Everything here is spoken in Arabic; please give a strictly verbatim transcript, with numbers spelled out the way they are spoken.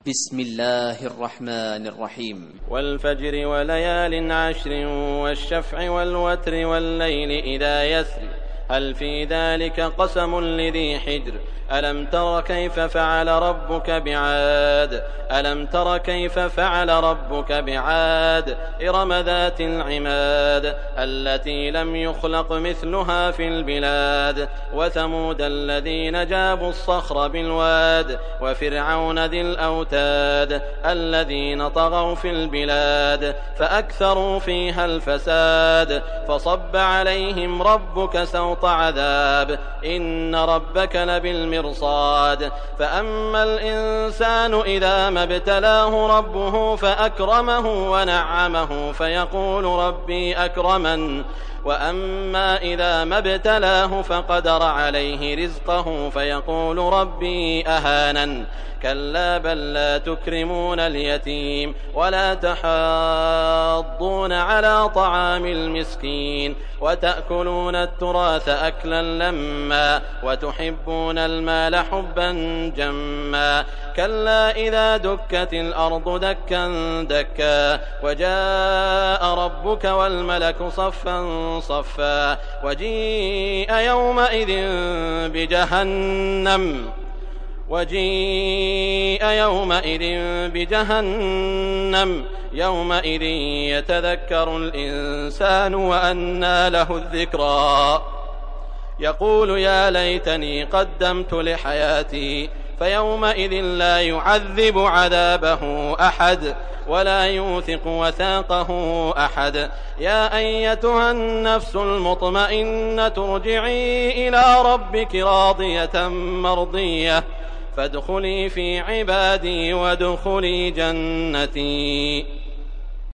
بسم الله الرحمن الرحيم. والفجر وليال عشر والشفع والوتر والليل إذا يسر هل في ذلك قسم لذي حجر ألم تر كيف فعل ربك بعاد ألم تر كيف فعل ربك بعاد إرم ذات العماد التي لم يخلق مثلها في البلاد وثمود الذين جابوا الصخر بالواد وفرعون ذي الأوتاد الذين طغوا في البلاد فأكثروا فيها الفساد فصب عليهم ربك سوط عذاب إن ربك لبالمرصاد فأما الإنسان إذا ما ابتلاه ربه فأكرمه ونعمه فيقول ربي أكرمن وأما إذا ما ابتلاه فقدر عليه رزقه فيقول ربي أهانن كلا بل لا تكرمون اليتيم ولا تحاضون على طعام المسكين وتأكلون التراث أكلا لما وتحبون المال حبا جما كلا إذا دكت الأرض دكا دكا وجاء ربك والملك صفا صفا وجيء يومئذ بجهنم وجيء يومئذ بجهنم يومئذ يتذكر الإنسان وأنى له الذكرى يقول يا ليتني قدمت لحياتي فيومئذ لا يعذب عذابه أحد ولا يوثق وثاقه أحد يا أيتها النفس المطمئنة ارجعي إلى ربك راضية مرضية فادخلي في عبادي وادخلي جنتي.